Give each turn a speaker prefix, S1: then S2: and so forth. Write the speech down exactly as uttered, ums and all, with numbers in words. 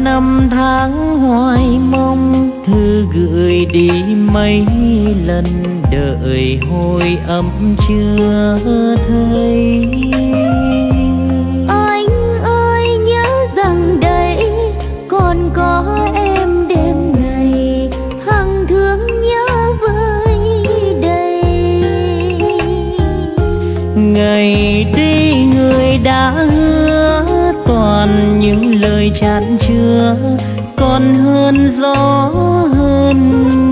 S1: năm tháng hoài mong, thư gửi đi mấy lần đợi hồi âm chưa thấy.
S2: Anh ơi nhớ rằng đây còn có em đêm ngày, hằng thương nhớ vơi đầy.
S1: Ngày đi người đã hứa toàn những lời chan chứa, còn hơn gió hơn